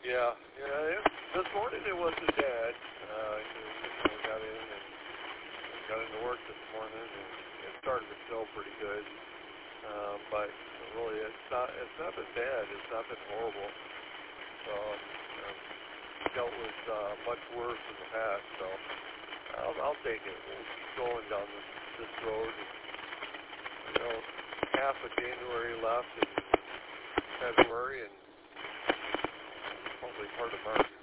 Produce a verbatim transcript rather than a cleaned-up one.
Yeah, yeah. It, this morning it wasn't bad. Uh, you know, got in and got into work this morning, and it started to snow pretty good. Um, but really, it's not. It's not been bad. It's not been horrible. So, um, dealt with uh, much worse in the past. So, I'll, I'll take it. We'll keep going down this this road. And, you know, half of January left in February, and probably part of March.